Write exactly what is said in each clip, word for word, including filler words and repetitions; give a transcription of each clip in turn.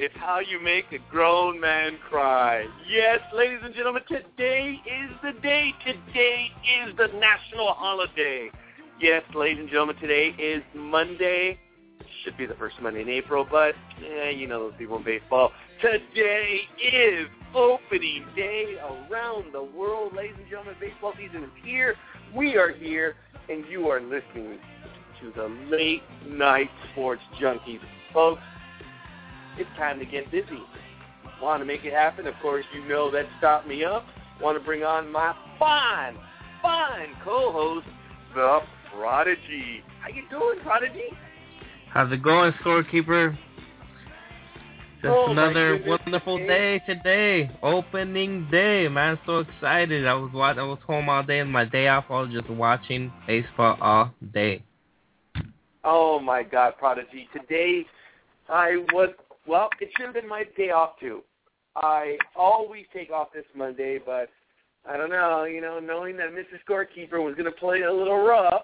It's how you make a grown man cry. Yes, ladies and gentlemen, today is the day. Today is the national holiday. Yes, ladies and gentlemen, today is Monday. Should be the first Monday in April, but eh, you know those people in baseball. Today is opening day around the world. Ladies and gentlemen, baseball season is here. We are here, and you are listening to the Late Night Sports Junkies. Folks, it's time to get busy. Want to make it happen? Of course, you know that Stop Me Up. Want to bring on my fine, fine co-host, the Prodigy. How you doing, Prodigy? How's it going, scorekeeper? Just oh, another wonderful day today. Opening day, man. So excited. I was watch- I was home all day, and my day off, I was just watching baseball all day. Oh, my God, Prodigy. Today, I was, well, it should have been my day off, too. I always take off this Monday, but I don't know, you know, knowing that Mister Scorekeeper was going to play a little rough,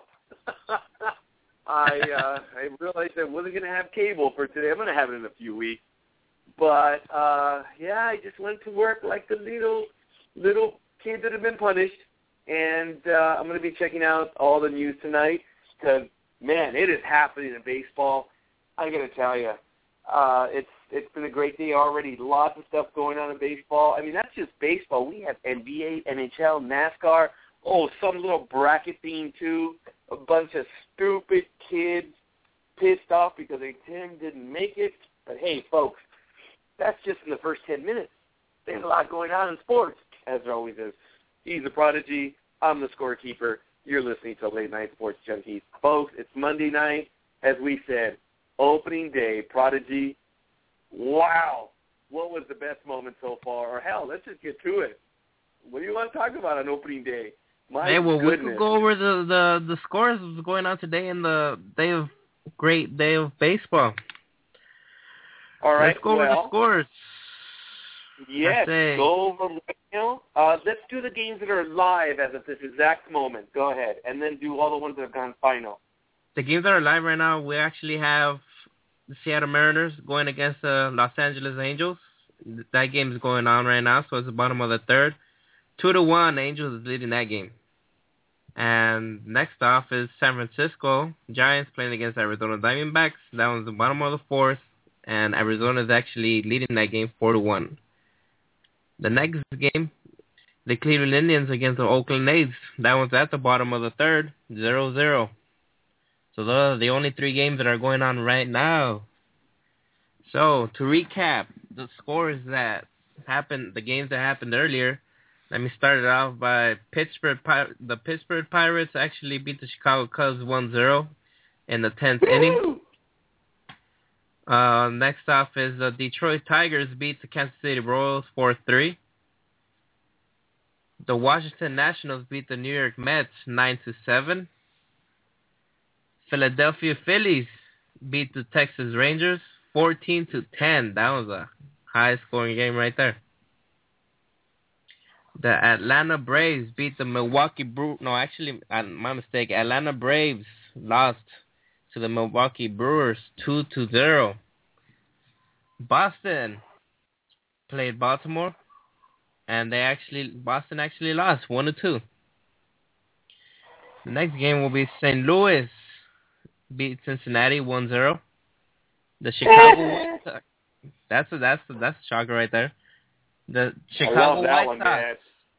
I uh, I realized I wasn't going to have cable for today. I'm going to have it in a few weeks. But, uh, yeah, I just went to work like the little, little kid that had been punished. And uh, I'm going to be checking out all the news tonight because, man, it is happening in baseball. I got to tell you, uh, it's it's been a great day already. Lots of stuff going on in baseball. I mean, that's just baseball. We have N B A, N H L, NASCAR. Oh, some little bracket thing, too. A bunch of stupid kids pissed off because their team didn't make it. But, hey, folks, that's just in the first ten minutes. There's a lot going on in sports, as there always is. He's the Prodigy. I'm the Scorekeeper. You're listening to Late Night Sports Junkies. Folks, it's Monday night. As we said, opening day, Prodigy. Wow. What was the best moment so far? Or, hell, let's just get to it. What do you want to talk about on opening day? My hey, well, goodness. we could go over the, the, the scores going on today in the day of great day of baseball. All right, let's go well, over the scores. Yes, go over right now. Uh, let's do the games that are live as of this exact moment. Go ahead, and then do all the ones that have gone final. The games that are live right now, we actually have the Seattle Mariners going against the Los Angeles Angels. That game is going on right now, so it's the bottom of the third. Two to one, Angels is leading that game. And next off is San Francisco Giants playing against Arizona Diamondbacks. That one's the bottom of the fourth, and Arizona is actually leading that game four to one. The next game, the Cleveland Indians against the Oakland A's. That one's at the bottom of the third, zero zero. So those are the only three games that are going on right now. So to recap the scores that happened, the games that happened earlier. Let me start it off by Pittsburgh. The Pittsburgh Pirates actually beat the Chicago Cubs one zero in the tenth inning. Uh, next off is the Detroit Tigers beat the Kansas City Royals four three. The Washington Nationals beat the New York Mets nine to seven. Philadelphia Phillies beat the Texas Rangers fourteen to ten. That was a high-scoring game right there. The Atlanta Braves beat the Milwaukee Brewers. No, actually, uh, my mistake. Atlanta Braves lost to the Milwaukee Brewers two to zero. Boston played Baltimore, and they actually Boston actually lost one to two. The next game will be Saint Louis beat Cincinnati one zero. The Chicago White Sox. That's a, that's a, that's a shocker right there. The Chicago White one, Sox man.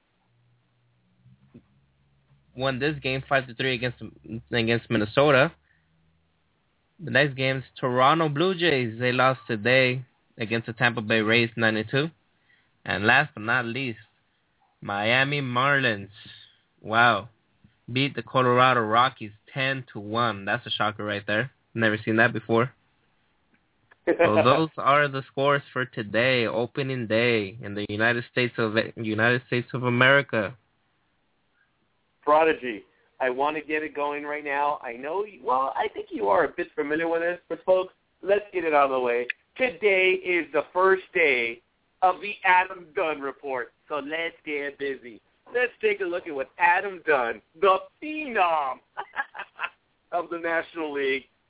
won this game five to three against against Minnesota. The next game is Toronto Blue Jays. They lost today against the Tampa Bay Rays nine to two. And last but not least, Miami Marlins. Wow. Beat the Colorado Rockies ten to one. That's a shocker right there. Never seen that before. So those are the scores for today, opening day in the United States of United States of America. Prodigy, I want to get it going right now. I know, you, well, I think you are a bit familiar with this, but folks, let's get it out of the way. Today is the first day of the Adam Dunn Report, so let's get busy. Let's take a look at what Adam Dunn, the phenom of the National League,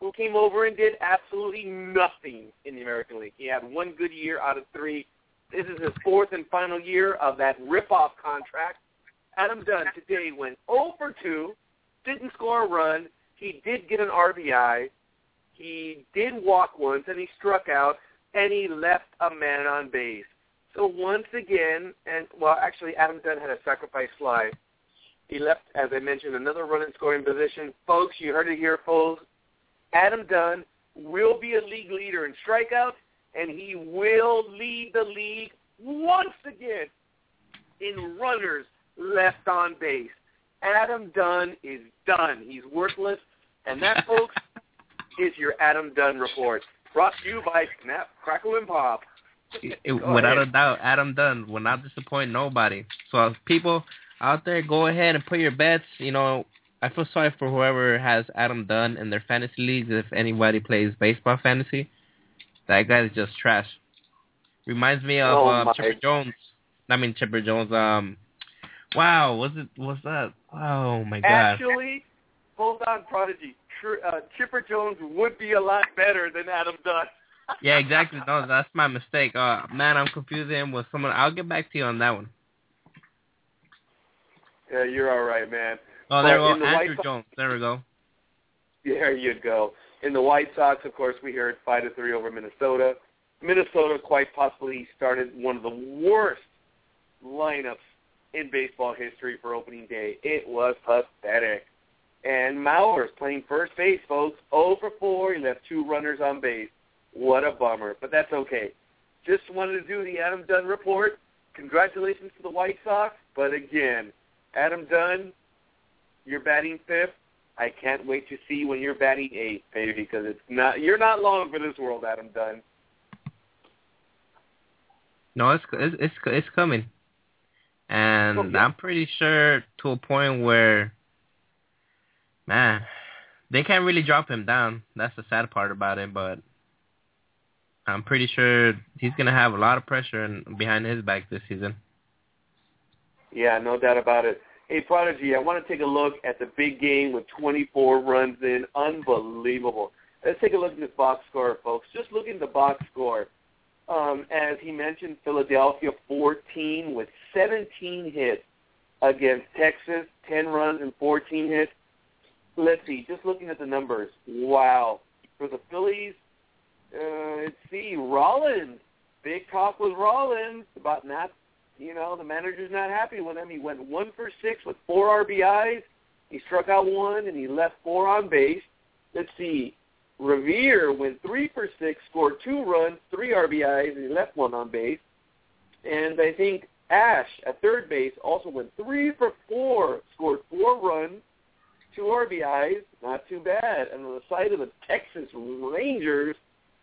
who came over and did absolutely nothing in the American League. He had one good year out of three. This is his fourth and final year of that rip-off contract. Adam Dunn today went oh for two, didn't score a run. He did get an R B I. He did walk once, and he struck out, and he left a man on base. So once again, and well, actually, Adam Dunn had a sacrifice fly. He left, as I mentioned, another run in scoring position. Folks, you heard it here, folks. Adam Dunn will be a league leader in strikeouts, and he will lead the league once again in runners left on base. Adam Dunn is done. He's worthless. And that, folks, is your Adam Dunn report. Brought to you by Snap, Crackle, and Pop. It, without ahead. a doubt, Adam Dunn will not disappoint nobody. So people out there, go ahead and put your bets. You know, I feel sorry for whoever has Adam Dunn in their fantasy leagues. If anybody plays baseball fantasy, that guy is just trash. Reminds me of oh uh, Chipper Jones. I mean Chipper Jones. Um, wow, was it? Was that? Oh my God. Actually, hold on, Prodigy. Uh, Chipper Jones would be a lot better than Adam Dunn. Yeah, exactly. No, that's my mistake. Uh, man, I'm confusing him with someone. I'll get back to you on that one. Yeah, you're all right, man. Oh, there well, we go. The Andrew White Jones. There we go. There you go. In the White Sox, of course, we heard five to three over Minnesota. Minnesota quite possibly started one of the worst lineups in baseball history for opening day. It was pathetic. And Mauer's playing first base, folks. oh for four. He left two runners on base. What a bummer. But that's okay. Just wanted to do the Adam Dunn report. Congratulations to the White Sox. But again, Adam Dunn, you're batting fifth. I can't wait to see when you're batting eighth, baby, because it's not you're not long for this world, Adam Dunn. No, it's it's it's, it's coming. And oh, yeah. I'm pretty sure to a point where, man, they can't really drop him down. That's the sad part about it, but I'm pretty sure he's going to have a lot of pressure in, behind his back this season. Yeah, no doubt about it. Hey, Prodigy, I want to take a look at the big game with twenty-four runs in. Unbelievable. Let's take a look at this box score, folks. Just look at the box score. Um, as he mentioned, Philadelphia fourteen with seventeen hits against Texas, ten runs and fourteen hits. Let's see, just looking at the numbers. Wow. For the Phillies, uh, let's see, Rollins. Big talk with Rollins about not, you know, the manager's not happy with him. He went one for six with four R B Is. He struck out one, and he left four on base. Let's see. Revere went three for six, scored two runs, three R B Is, and he left one on base. And I think Ash at third base also went three for four, scored four runs, two R B Is, not too bad. And on the side of the Texas Rangers,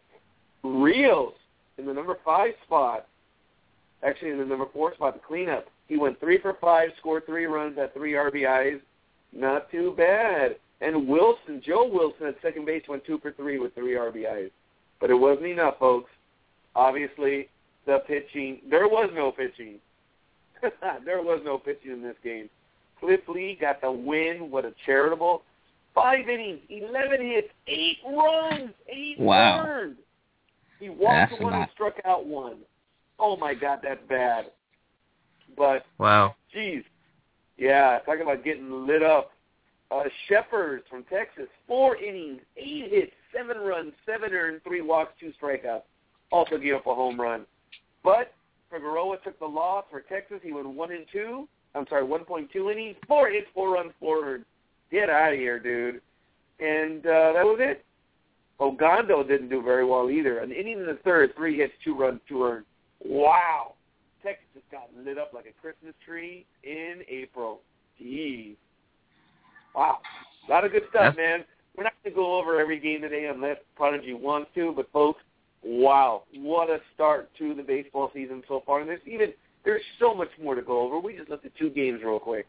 Rios in the number five spot, actually in the number four spot, the cleanup. He went three for five, scored three runs at three R B Is, not too bad. And Wilson, Joe Wilson at second base went two for three with three R B Is. But it wasn't enough, folks. Obviously, the pitching, there was no pitching. There was no pitching in this game. Cliff Lee got the win. What a charitable. Five innings, eleven hits, eight runs, eight wow. runs. He walked that's one and struck out one. Oh, my God, that's bad. But, wow. geez, yeah, talking about getting lit up. Uh, Shepard from Texas, four innings, eight hits, seven runs, seven earned, three walks, two strikeouts. Also gave up a home run. But Figueroa took the loss for Texas. He went one and two. I'm sorry, one point two innings, four hits, four runs, four earned. Get out of here, dude. And uh, that was it. Ogando didn't do very well either. An inning in the third, three hits, two runs, two earned. Wow. Texas just got lit up like a Christmas tree in April. Jeez. Wow. A lot of good stuff, That's... man. We're not going to go over every game today unless Prodigy wants to, but folks, wow, what a start to the baseball season so far. And there's even there's so much more to go over. We just looked at two games real quick.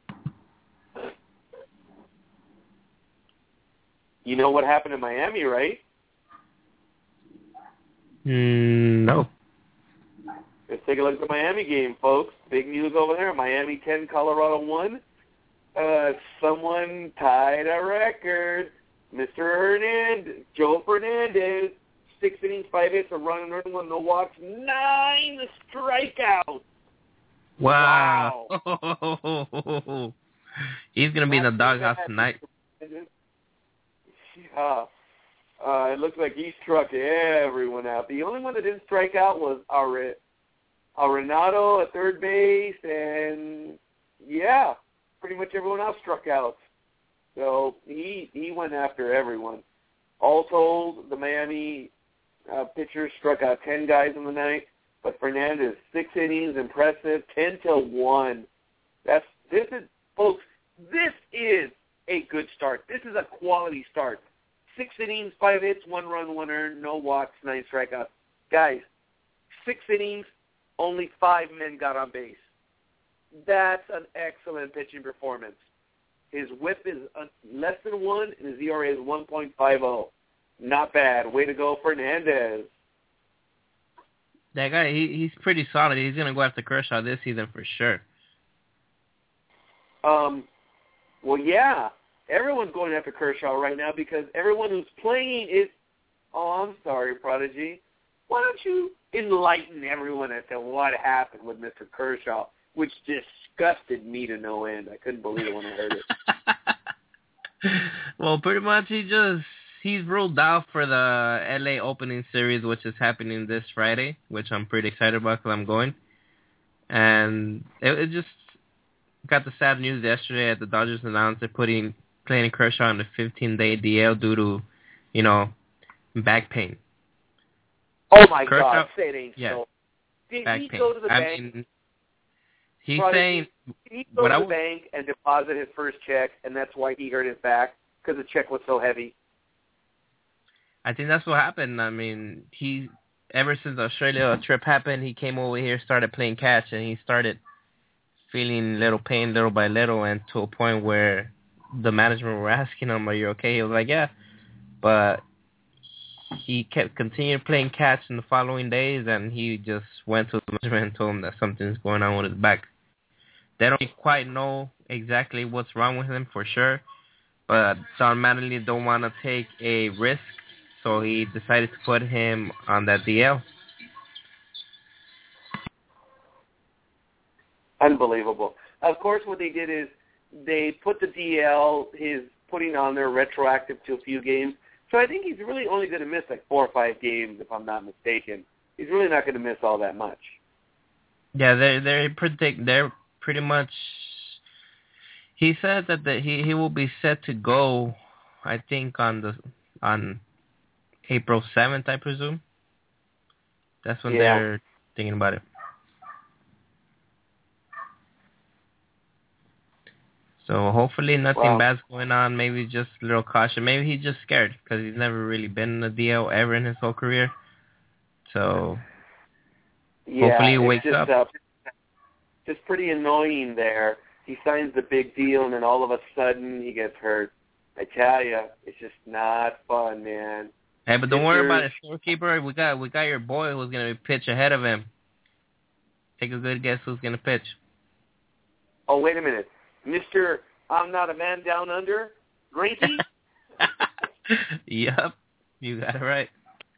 You know what happened in Miami, right? Mm, no. Let's take a look at the Miami game, folks. Big news over there. Miami ten, Colorado one. Uh, someone tied a record. Mister Hernandez, Joe Fernandez, six innings, five hits, a run and earned one, no walks, nine strikeouts. Wow. wow. He's going to be in the doghouse tonight. Yeah. Uh, it looks like he struck everyone out. The only one that didn't strike out was our Arenado at third base, and, yeah, pretty much everyone else struck out. So he he went after everyone. All told, the Miami uh, pitchers struck out ten guys in the night, but Fernandez, six innings, impressive, ten to one. That's this is folks. This is a good start. This is a quality start. Six innings, five hits, one run, one earned, no walks, nine strikeouts. Guys, six innings, only five men got on base. That's an excellent pitching performance. His whip is less than one, and his E R A is one point five oh. Not bad. Way to go, Fernandez. That guy, he, he's pretty solid. He's going to go after Kershaw this season for sure. Um, well, yeah. Everyone's going after Kershaw right now because everyone who's playing is, oh, I'm sorry, Prodigy. Why don't you enlighten everyone as to what happened with Mister Kershaw, which disgusted me to no end. I couldn't believe it when I heard it. Well, pretty much he just, he's ruled out for the L A opening series, which is happening this Friday, which I'm pretty excited about because I'm going. And it, it just got the sad news yesterday that the Dodgers announced they're putting Clayton Kershaw on the fifteen-day D L due to, you know, back pain. Oh, my Kershaw, God. Say it ain't yeah, so. Did back he pain. go to the I bank? Mean, he's Prodigy, saying... Did he go what to I the was, bank and deposit his first check, and that's why he hurt his back? Because the check was so heavy? I think that's what happened. I mean, he ever since the Australia trip happened, he came over here, started playing catch, and he started feeling little pain little by little, and to a point where the management were asking him, are you okay? He was like, yeah. But he kept continuing playing catch in the following days, and he just went to the management and told him that something's going on with his back. They don't quite know exactly what's wrong with him for sure, but Don Mattingly don't want to take a risk, so he decided to put him on that D L. Unbelievable. Of course, what they did is they put the D L, his putting on there retroactive to a few games. So I think he's really only going to miss like four or five games, if I'm not mistaken. He's really not going to miss all that much. Yeah, they they predict they're pretty much. He said that the, he he will be set to go, I think on the on April seventh, I presume. That's when yeah. they're thinking about it. So hopefully nothing Wow. bad's going on. Maybe just a little caution. Maybe he's just scared because he's never really been in a D L ever in his whole career. So yeah, hopefully he it's wakes just, up. Uh, just pretty annoying there. He signs the big deal, and then all of a sudden he gets hurt. I tell you, it's just not fun, man. Hey, but don't Pitchers, worry about it, scorekeeper. We got we got your boy who's gonna pitch ahead of him. Take a good guess who's gonna pitch. Oh, wait a minute. Mister I'm Not a Man Down Under, Greinke? Yep, you got it right.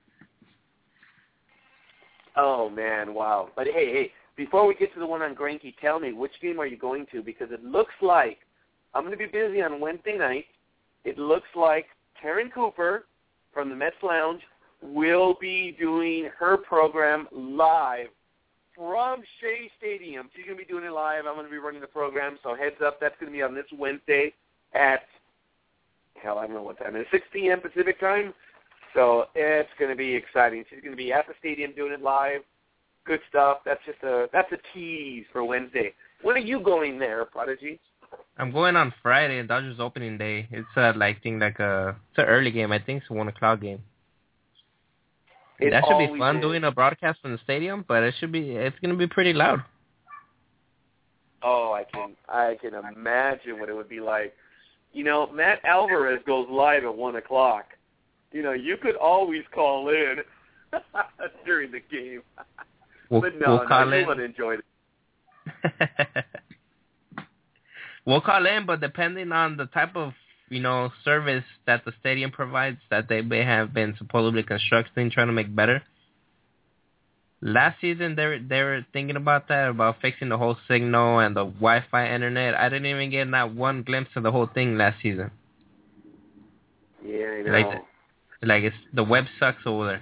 Oh, man, wow. But, hey, hey, before we get to the one on Greinke, tell me, which game are you going to? Because it looks like I'm going to be busy on Wednesday night. It looks like Taryn Cooper from the Mets Lounge will be doing her program live from Shea Stadium. She's going to be doing it live. I'm going to be running the program, so heads up. That's going to be on this Wednesday at, hell, I don't know what time it is, six p.m. Pacific time. So it's going to be exciting. She's going to be at the stadium doing it live. Good stuff. That's just a that's a tease for Wednesday. When are you going there, Prodigy? I'm going on Friday, Dodgers opening day. It's a like thing like a it's an early game. I think it's a one o'clock game. It that should be always fun is. doing a broadcast from the stadium, but it should be it's going to be pretty loud. Oh, I can I can imagine what it would be like. You know, Matt Alvarez goes live at one o'clock. You know, you could always call in during the game. We'll, but no, we'll call no, you in. want to enjoy it. We'll call in, but depending on the type of you know, service that the stadium provides that they may have been supposedly constructing, trying to make better. Last season, they were, they were thinking about that, about fixing the whole signal and the Wi-Fi internet. I didn't even get not one glimpse of the whole thing last season. Yeah, I know. Like, like it's, the web sucks over there.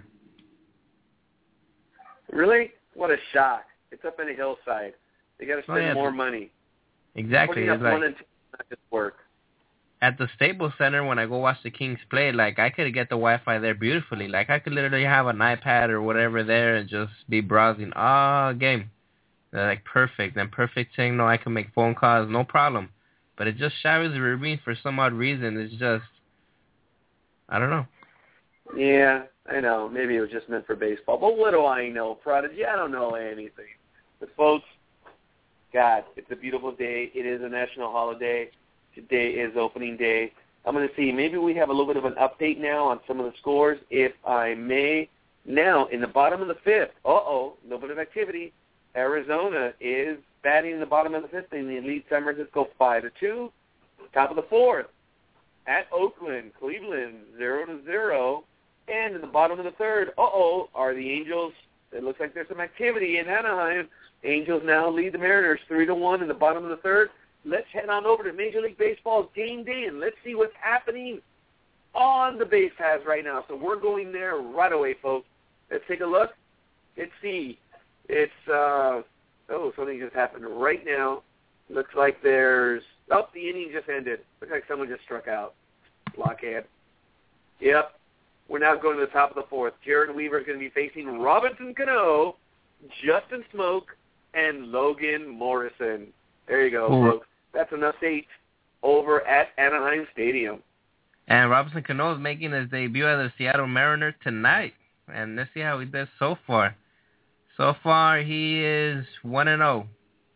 Really? What a shock. It's up in a hillside. They got to spend oh, yeah, more money. Exactly. Putting up it's like, one and two not just work. At the Staples Center, when I go watch the Kings play, like, I could get the Wi-Fi there beautifully. Like, I could literally have an iPad or whatever there and just be browsing all game. They're like, perfect. And perfect signal. I can make phone calls, no problem. But it just showers the Rabin for some odd reason. It's just, I don't know. Yeah, I know. Maybe it was just meant for baseball. But what do I know, Prodigy? I don't know anything. But, folks, God, it's a beautiful day. It is a national holiday. Today is opening day. I'm going to see. Maybe we have a little bit of an update now on some of the scores, if I may. Now, in the bottom of the fifth, uh-oh, a little bit of activity. Arizona is batting in the bottom of the fifth in the Elite San Francisco five to two. Top of the fourth, at Oakland, Cleveland zero to zero. And in the bottom of the third, uh-oh, are the Angels. It looks like there's some activity in Anaheim. Angels now lead the Mariners three to one in the bottom of the third. Let's head on over to Major League Baseball's game day, and let's see what's happening on the base paths right now. So we're going there right away, folks. Let's take a look. Let's see. It's, uh, oh, something just happened right now. Looks like there's, oh, the inning just ended. Looks like someone just struck out. Blockhead. Yep. We're now going to the top of the fourth. Jared Weaver is going to be facing Robinson Cano, Justin Smoke, and Logan Morrison. There you go, Ooh. folks. That's an update over at Anaheim Stadium. And Robinson Cano is making his debut as a Seattle Mariner tonight. And let's see how he does so far. So far, he is one and oh.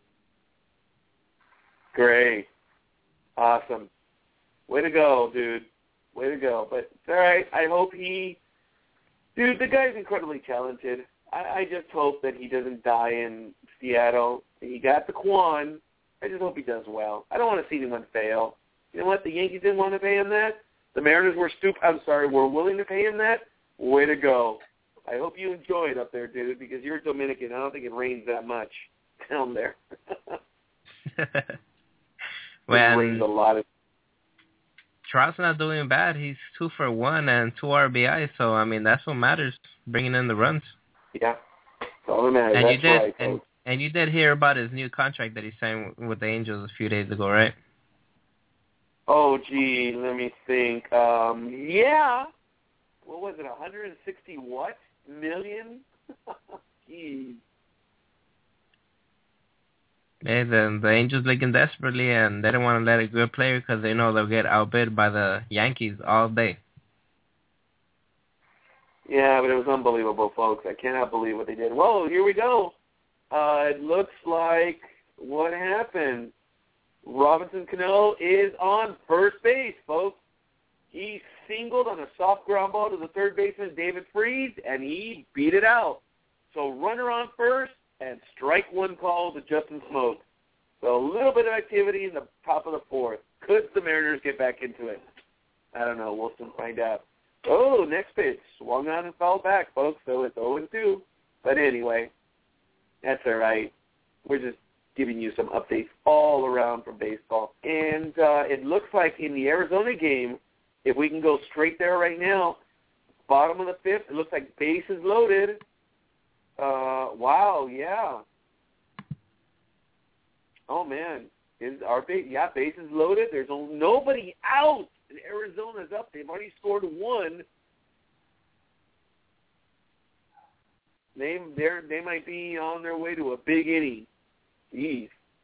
Great. Awesome. Way to go, dude. Way to go. But it's all right. I hope he... Dude, the guy's incredibly talented. I, I just hope that he doesn't die in Seattle. He got the Quan. I just hope he does well. I don't want to see anyone fail. You know what? The Yankees didn't want to pay him that. The Mariners were stupid. I'm sorry, were willing to pay him that. Way to go. I hope you enjoy it up there, dude, because you're Dominican. I don't think it rains that much down there. Well, it rains a lot. Of- Trout's not doing bad. He's two for one and two R B I. So, I mean, that's what matters, bringing in the runs. Yeah. That's all that matters. And that's you did, right, and, and you did hear about his new contract that he signed with the Angels a few days ago, right? Oh, gee, let me think. Um, yeah. What was it, one hundred sixty what? Million? Jeez. Yeah, the, the Angels looking desperately, and they don't want to let a good player because they know they'll get outbid by the Yankees all day. Yeah, but it was unbelievable, folks. I cannot believe what they did. Whoa, here we go. Uh, it looks like what happened. Robinson Cano is on first base, folks. He singled on a soft ground ball to the third baseman, David Freese, and he beat it out. So runner on first and strike one call to Justin Smoke. So a little bit of activity in the top of the fourth. Could the Mariners get back into it? I don't know. We'll soon find out. Oh, next pitch. Swung on and fouled back, folks. So it's oh and two. But anyway, that's all right. We're just giving you some updates all around from baseball. And uh, it looks like in the Arizona game, if we can go straight there right now, bottom of the fifth, it looks like bases loaded. Uh, wow, yeah. Oh, man. Is our base, yeah, bases loaded. There's only, nobody out. And Arizona's up. They've already scored one. They they're, they might be on their way to a big inning. Jeez.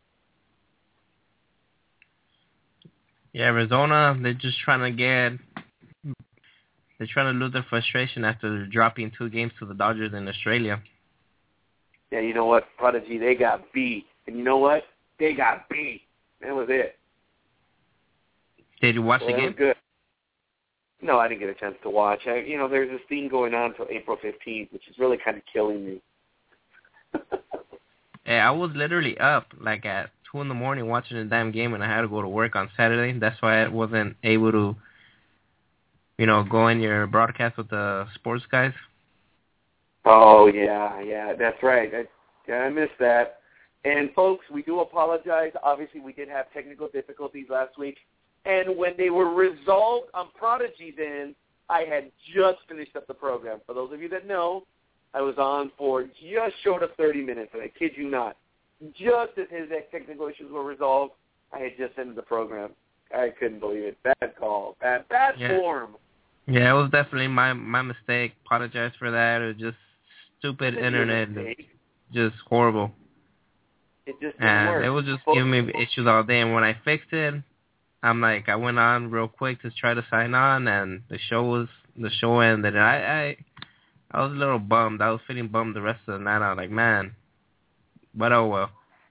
Yeah, Arizona, they're just trying to get, they're trying to lose their frustration after dropping two games to the Dodgers in Australia. Yeah, you know what, Prodigy, they got beat. And you know what? They got beat. That was it. Did you watch well, the game? That was good. No, I didn't get a chance to watch. I, you know, there's this thing going on until April fifteenth, which is really kind of killing me. Yeah, I was literally up like at two in the morning watching the damn game, and I had to go to work on Saturday. That's why I wasn't able to, you know, go in your broadcast with the sports guys. Oh, yeah, yeah, that's right. I, yeah, I missed that. And, folks, we do apologize. Obviously, we did have technical difficulties last week. And when they were resolved on Prodigy's end, I had just finished up the program. For those of you that know, I was on for just short of thirty minutes, and I kid you not. Just as his technical issues were resolved, I had just ended the program. I couldn't believe it. Bad call. Bad, bad yeah. form. Yeah, it was definitely my my mistake. Apologize for that. It was just stupid It's internet. Just horrible. It just didn't and work. it was just Well, giving me issues all day. And when I fixed it, I'm like, I went on real quick to try to sign on, and the show was the show ended. And I, I, I was a little bummed. I was feeling bummed the rest of the night. I was like, man, but oh well.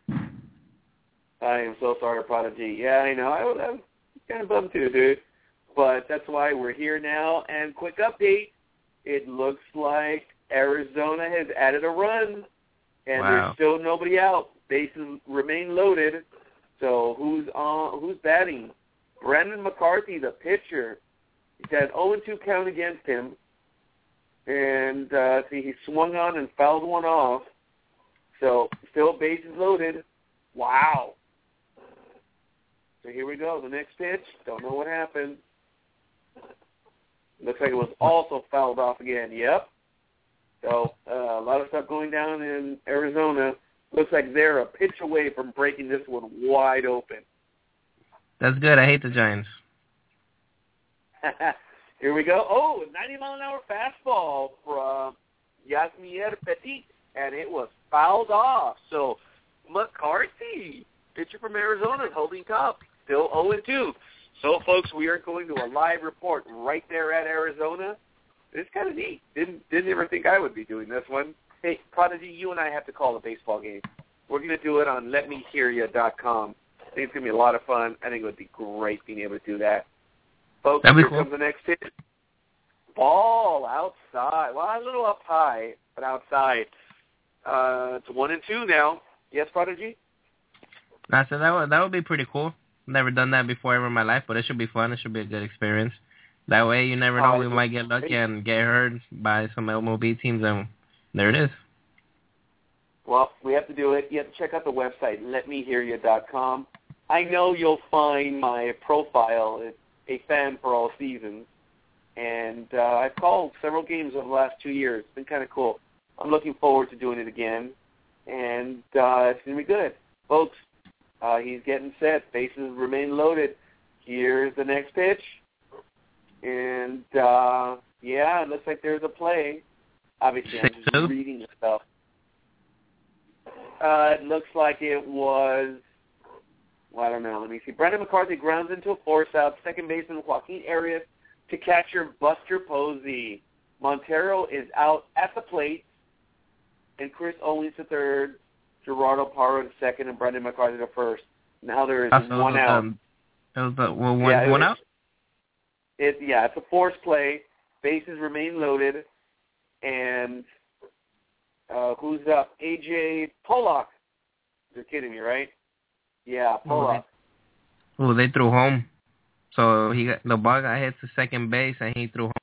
I am so sorry, Prodigy. Yeah, I know. I was, I was kind of bummed too, dude. But that's why we're here now. And quick update: it looks like Arizona has added a run, and wow. there's still nobody out. Bases remain loaded. So who's on? Who's batting? Brandon McCarthy, the pitcher. He's had oh and two count against him. And uh, see, he swung on and fouled one off. So still bases loaded. Wow. So here we go. The next pitch. Don't know what happened. Looks like it was also fouled off again. Yep. So uh, a lot of stuff going down in Arizona. Looks like they're a pitch away from breaking this one wide open. That's good. I hate the Giants. Here we go. Oh, ninety mile an hour fastball from Yasmier Petit, and it was fouled off. So McCarthy, pitcher from Arizona, is holding top, still oh and two. So, folks, we are going to a live report right there at Arizona. It's kind of neat. Didn't didn't ever think I would be doing this one. Hey, Prodigy, you and I have to call a baseball game. We're going to do it on let me hear you dot com. I think it's going to be a lot of fun. I think it would be great being able to do that. Folks, That'd be here cool. comes the next hit. Ball outside. Well, a little up high, but outside. Uh, it's one and two now. Yes, Prodigy? I said that would, that would be pretty cool. Never done that before ever in my life, but it should be fun. It should be a good experience. That way, you never know. Oh, we might get lucky and get hurt by some M L B teams, and there it is. Well, we have to do it. You have to check out the website, let me hear you dot com. I know you'll find my profile, it's a fan for all seasons, and uh, I've called several games over the last two years. It's been kind of cool. I'm looking forward to doing it again, and uh, it's going to be good. Folks, uh, he's getting set. Bases remain loaded. Here's the next pitch. And, uh, yeah, it looks like there's a play. Obviously, I'm just reading the stuff. Uh, it looks like it was, well, I don't know. Let me see. Brandon McCarthy grounds into a force out. Second baseman Joaquin Arias to catcher Buster Posey. Montero is out at the plate. And Chris Owens to third. Gerardo Parra to second. And Brandon McCarthy to first. Now there is also, one out. Um, it was the, well, one, yeah, one it, out? It, yeah, it's a force play. Bases remain loaded. And uh, who's up? A J Pollock. You're kidding me, right? Yeah, Pollock. Oh, they, oh, they threw home. So he got, the ball got hit to second base, and he threw home.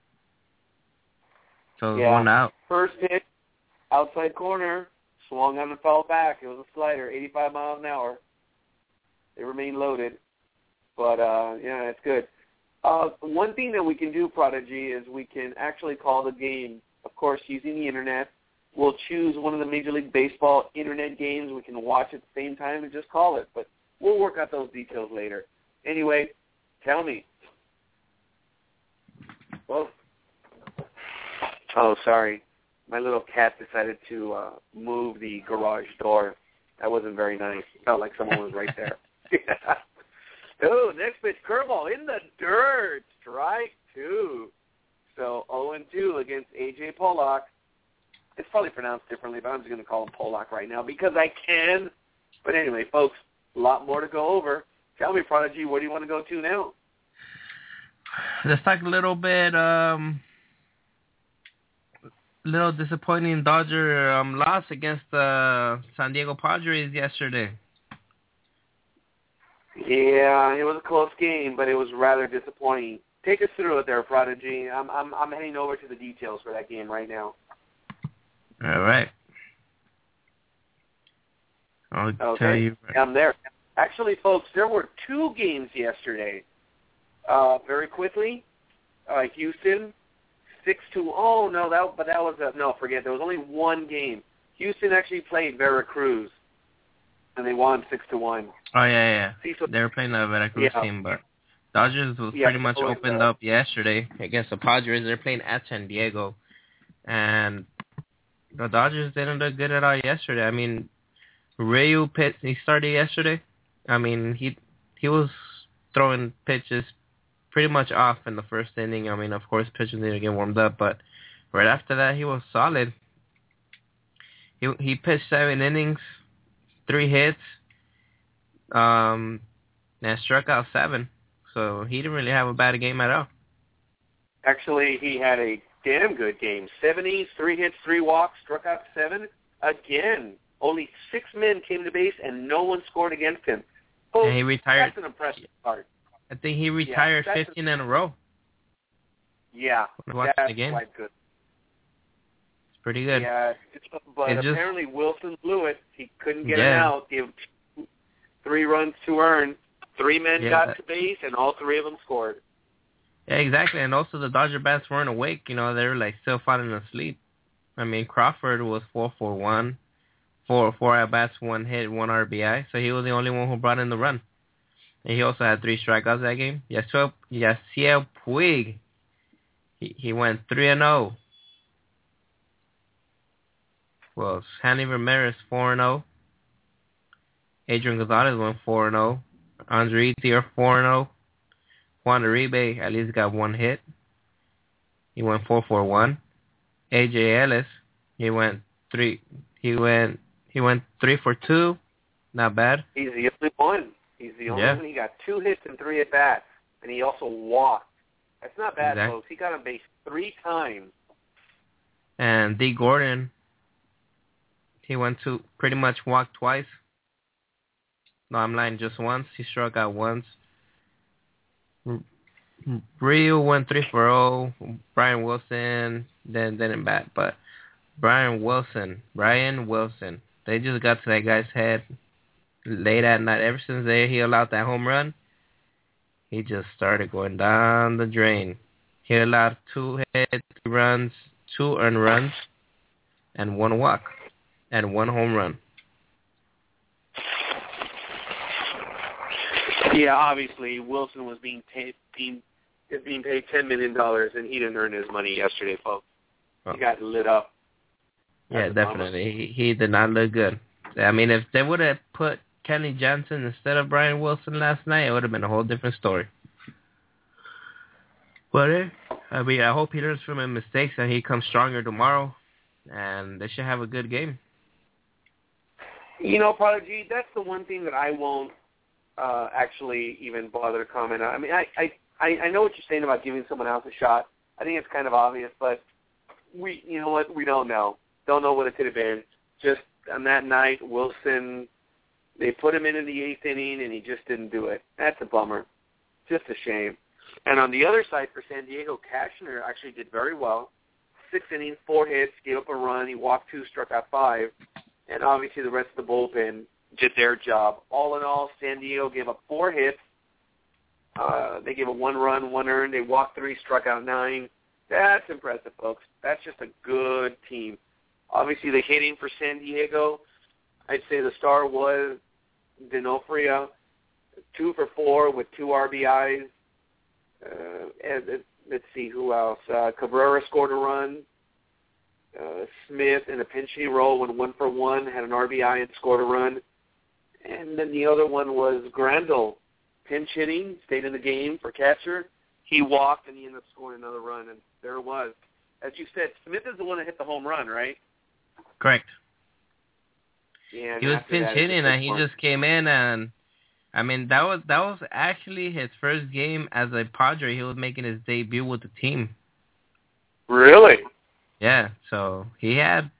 So yeah. one out. First hit, outside corner, swung on and fell back. It was a slider, eighty-five miles an hour. They remain loaded. But, uh, yeah, it's good. Uh, one thing that we can do, Prodigy, is we can actually call the game, of course, using the Internet. We'll choose one of the Major League Baseball Internet games. We can watch at the same time and just call it. But we'll work out those details later. Anyway, tell me. Well, oh, sorry. My little cat decided to uh, move the garage door. That wasn't very nice. Felt like someone was right there. Oh, next pitch, curveball in the dirt. Strike two. So oh and two against A J Pollock. It's probably pronounced differently, but I'm just going to call him Pollock right now because I can. But anyway, folks, a lot more to go over. Tell me, Prodigy, where do you want to go to now? Let's talk a little bit, um, little disappointing Dodger um, loss against the San Diego Padres yesterday. Yeah, it was a close game, but it was rather disappointing. Take us through it there, Prodigy. I'm I'm I'm heading over to the details for that game right now. All right. I'll okay. tell you. I'm there. Actually, folks, there were two games yesterday. Uh, very quickly, uh, Houston six to oh no that but that was a, no forget there was only one game. Houston actually played Veracruz, and they won six to one. Oh yeah, yeah. See, so, they were playing the Veracruz yeah. team, but Dodgers was yeah, pretty much so opened uh, up yesterday against the Padres. They're playing at San Diego, and the Dodgers didn't look good at all yesterday. I mean, Ryu Pitt he started yesterday. I mean he he was throwing pitches pretty much off in the first inning. I mean, of course, pitchers need to get warmed up, but right after that, he was solid. He he pitched seven innings, three hits, um, and struck out seven. So he didn't really have a bad game at all. Actually, he had a damn good game. Seventies, three hits, three walks, struck out seven. Again, only six men came to base, and no one scored against him. Oh, and he retired. That's an impressive start. I think he retired yeah, fifteen a, in a row. Yeah, that's quite good. It's pretty good. Yeah, but it's apparently just, Wilson blew it. He couldn't get yeah. it out. Give three runs to earn. Three men yeah, got that, to base, and all three of them scored. Yeah, exactly. And also the Dodger bats weren't awake. You know, they were like still falling asleep. I mean, Crawford was four for one, four four at bats, one hit, one R B I. So he was the only one who brought in the run. And he also had three strikeouts that game. Yasiel, Yasiel Puig, he, he went three and oh. Well, Hanny Ramirez four and oh. Adrian Gonzalez went four and oh. Andre Ethier four and oh. Juan Uribe at least got one hit. He went four for one. A J Ellis, he went three. He went he went three for two. Not bad. He's the only one. He's the only yeah. one. He got two hits and three at bats, and he also walked. That's not bad, exactly. folks. He got on base three times. And D. Gordon, he went to pretty much walked twice. No, I'm lying, just once. He struck out once. Ryu went three for oh. Brian Wilson then didn't bat, but Brian Wilson, Brian Wilson, they just got to that guy's head late at night. Ever since they he allowed that home run, he just started going down the drain. He allowed two hits, two runs, two earned runs, and one walk, and one home run. Yeah, obviously Wilson was being paid being is being paid ten million dollars, and he didn't earn his money yesterday, folks. Oh. He got lit up. Yeah, definitely. He, he did not look good. I mean, if they would have put Kenny Johnson instead of Brian Wilson last night, it would have been a whole different story. But eh, I mean, I hope he learns from his mistakes and he comes stronger tomorrow, and they should have a good game. You know, Prodigy, that's the one thing that I won't uh, actually even bother to comment on. I mean, I, I, I know what you're saying about giving someone else a shot. I think it's kind of obvious, but we, you know what, we don't know. Don't know what it could have been. Just on that night, Wilson, they put him in in the eighth inning, and he just didn't do it. That's a bummer. Just a shame. And on the other side for San Diego, Cashner actually did very well. Six innings, four hits, gave up a run. He walked two, struck out five. And obviously the rest of the bullpen did their job. All in all, San Diego gave up four hits. Uh, they gave a one run, one earned. They walked three, struck out nine. That's impressive, folks. That's just a good team. Obviously, the hitting for San Diego, I'd say the star was D'Onofrio, two for four with two R B Is. Uh, and uh, let's see who else. Uh, Cabrera scored a run. Uh, Smith in a pinch hitting role went one for one, had an R B I and scored a run. And then the other one was Grandal, pinch hitting, stayed in the game for catcher. He walked and he ended up scoring another run, and there it was. As you said, Smith is the one that hit the home run, right? Correct. Yeah, he was pinch hitting, and he just came in, and I mean that was that was actually his first game as a Padre. He was making his debut with the team. Really? Yeah. So he had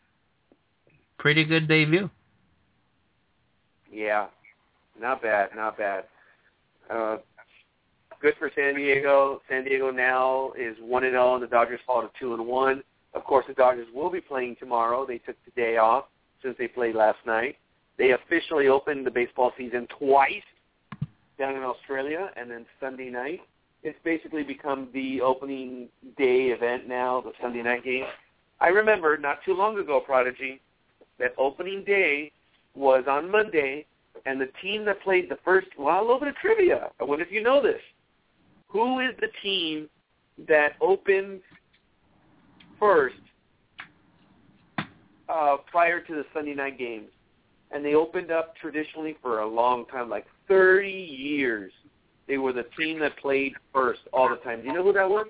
pretty good debut. Yeah, not bad, not bad. Uh, good for San Diego. San Diego now is one and zero, and the Dodgers fall to two and one. Of course, the Dodgers will be playing tomorrow. They took the day off since they played last night. They officially opened the baseball season twice down in Australia, and then Sunday night. It's basically become the opening day event now, the Sunday night game. I remember not too long ago, Prodigy, that opening day was on Monday, and the team that played the first, well, a little bit of trivia. I wonder if you know this. Who is the team that opened first uh, prior to the Sunday night games? And they opened up traditionally for a long time, like thirty years. They were the team that played first all the time. Do you know who that was?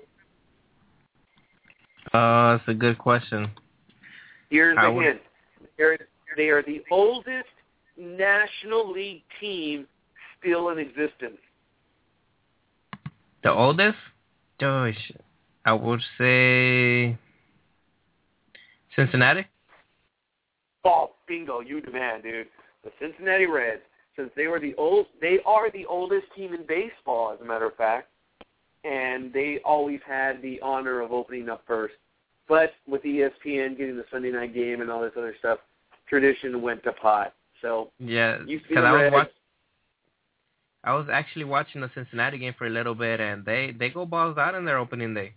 Uh, that's a good question. Here's I the would... hint. They're, they are the oldest National League team still in existence. The oldest? Gosh, I would say Cincinnati. Oh, bingo! You the man, dude. The Cincinnati Reds. Since they were the old, they are the oldest team in baseball, as a matter of fact, and they always had the honor of opening up first. But with E S P N getting the Sunday night game and all this other stuff, tradition went to pot. So yeah, because I was watch- I was actually watching the Cincinnati game for a little bit, and they they go balls out in their opening day.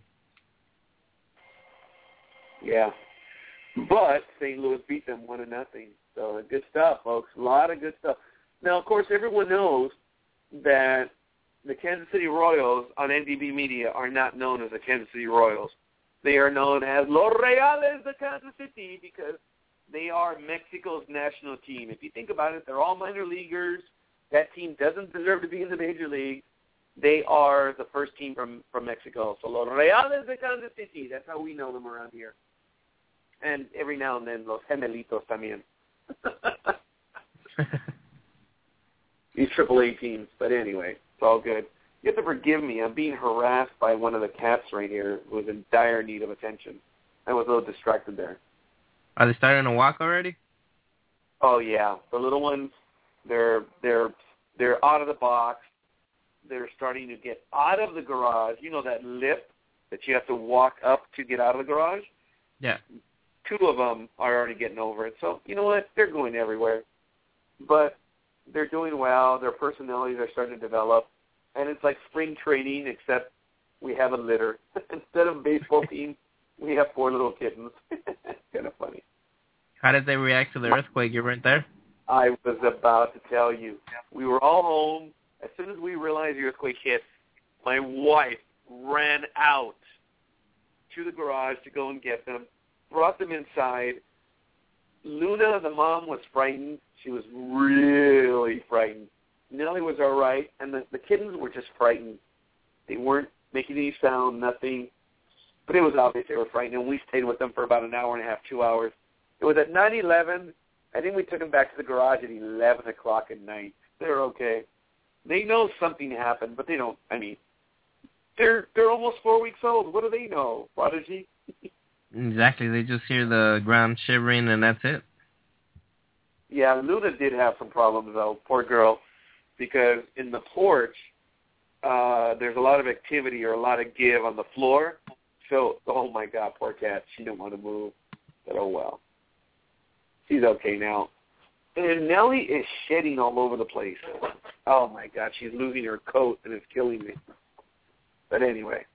Yeah, but Saint Louis beat them one to nothing. So good stuff, folks. A lot of good stuff. Now, of course, everyone knows that the Kansas City Royals on N D B Media are not known as the Kansas City Royals. They are known as Los Reales de Kansas City because they are Mexico's national team. If you think about it, they're all minor leaguers. That team doesn't deserve to be in the major league. They are the first team from, from Mexico. So Los Reales de Kansas City, that's how we know them around here. And every now and then, Los Gemelitos también. These triple A teams. But anyway, it's all good. You have to forgive me. I'm being harassed by one of the cats right here who is in dire need of attention. I was a little distracted there. Are they starting to walk already? Oh, yeah. The little ones, they're they're they're out of the box. They're starting to get out of the garage. You know that lip that you have to walk up to get out of the garage? Yeah. Two of them are already getting over it. So, you know what? They're going everywhere. But they're doing well. Their personalities are starting to develop. And it's like spring training, except we have a litter. Instead of a baseball team, we have four little kittens. Kind of funny. How did they react to the earthquake? You weren't there? I was about to tell you. We were all home. As soon as we realized the earthquake hit, my wife ran out to the garage to go and get them, brought them inside. Luna, the mom, was frightened. She was really frightened. Nellie was all right, and the, the kittens were just frightened. They weren't making any sound, nothing. But it was obvious they were frightened, and we stayed with them for about an hour and a half, two hours. It was at nine eleven. I think we took them back to the garage at eleven o'clock at night. They're okay. They know something happened, but they don't, I mean, they're they're almost four weeks old. What do they know, Prodigy? Exactly. They just hear the ground shivering, and that's it. Yeah, Luna did have some problems, though, poor girl, because in the porch, uh, there's a lot of activity or a lot of give on the floor. So, oh, my God, poor cat. She didn't want to move. But, oh, well. She's okay now. And Nellie is shedding all over the place. Oh, my God, she's losing her coat, and it's killing me. But anyway.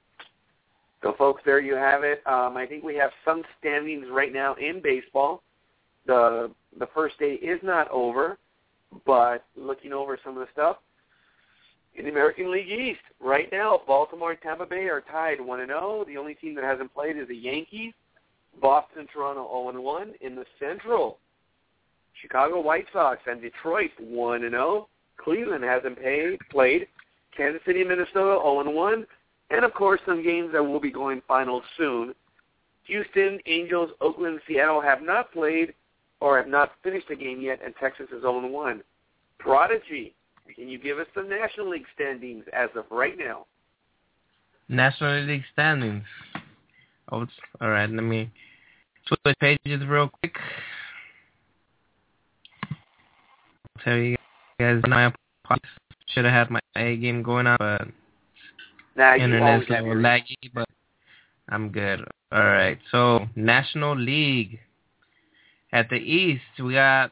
So, folks, there you have it. Um, I think we have some standings right now in baseball. The the first day is not over, but looking over some of the stuff, in the American League East, right now, Baltimore and Tampa Bay are tied one and oh. The only team that hasn't played is the Yankees. Boston and Toronto oh and one. In the Central, Chicago White Sox and Detroit one and oh. Cleveland hasn't paid, played. Kansas City and Minnesota oh and one. And, of course, some games that will be going final soon. Houston, Angels, Oakland, Seattle have not played or have not finished a game yet, and Texas is oh and one. Prodigy, can you give us the National League standings as of right now? National League standings. Oh, all right, let me switch pages real quick. I'll tell you guys my should have had my A game going on, but Nah, you internet's always a have little your... laggy, but I'm good. All right, so National League. At the East, we got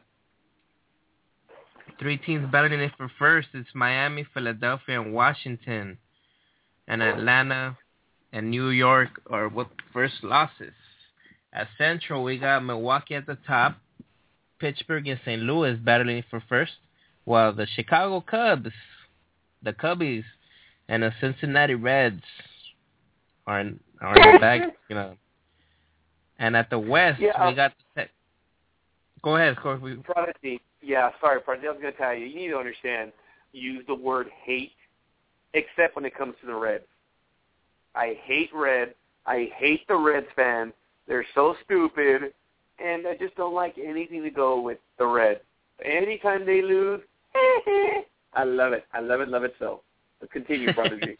three teams battling it for first. It's Miami, Philadelphia, and Washington. And Atlanta and New York are with first losses. At Central, we got Milwaukee at the top. Pittsburgh and Saint Louis battling it for first. While the Chicago Cubs, the Cubbies, and the Cincinnati Reds are in, are in the back, you know. And at the West, yeah, um, we got the... Go ahead, Corey. Prodigy. Yeah, sorry, Prodigy. I was going to tell you, you need to understand, use the word hate, except when it comes to the Reds. I hate Red. I hate the Reds fans. They're so stupid, and I just don't like anything to go with the Reds. Anytime they lose, I love it. I love it, love it so. But continue, Prodigy.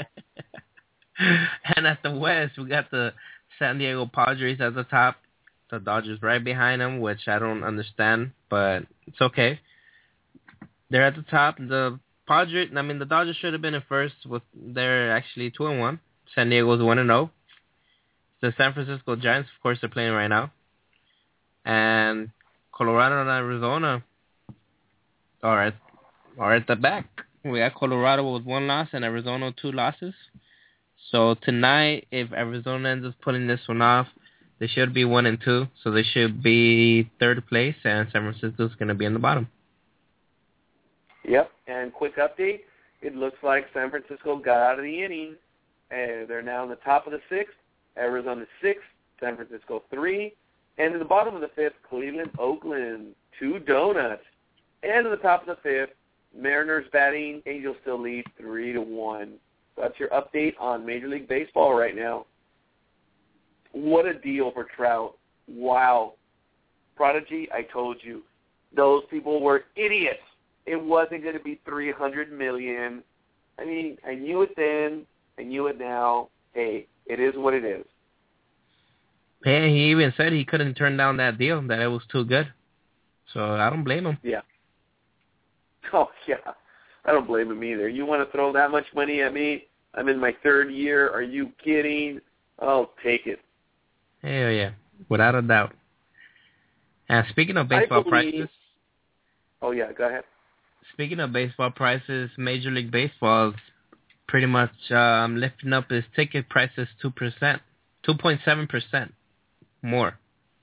And at the West, we got the San Diego Padres at the top. The Dodgers right behind them, which I don't understand, but it's okay. They're at the top. The Padres, I mean, the Dodgers should have been in first. With they're actually two and one. San Diego's one and zero. The San Francisco Giants, of course, they're playing right now, and Colorado and Arizona are at are at the back. We got Colorado with one loss and Arizona with two losses. So tonight, if Arizona ends up pulling this one off, they should be one and two, so they should be third place, and San Francisco's going to be in the bottom. Yep, and quick update, it looks like San Francisco got out of the inning, and they're now in the top of the sixth, Arizona sixth, San Francisco three, and in the bottom of the fifth, Cleveland, Oakland, two donuts. And in the top of the fifth, Mariners batting, Angels still lead three to one. That's your update on Major League Baseball right now. What a deal for Trout. Wow. Prodigy, I told you. Those people were idiots. It wasn't going to be three hundred million dollars. I mean, I knew it then. I knew it now. Hey, it is what it is. Yeah, he even said he couldn't turn down that deal, that it was too good. So I don't blame him. Yeah. Oh, yeah. I don't blame him either. You want to throw that much money at me? I'm in my third year. Are you kidding? I'll take it. Hell yeah, without a doubt. And speaking of baseball believe... prices. Oh, yeah, go ahead. Speaking of baseball prices, Major League Baseball is pretty much um, lifting up its ticket prices two percent, two point seven percent more.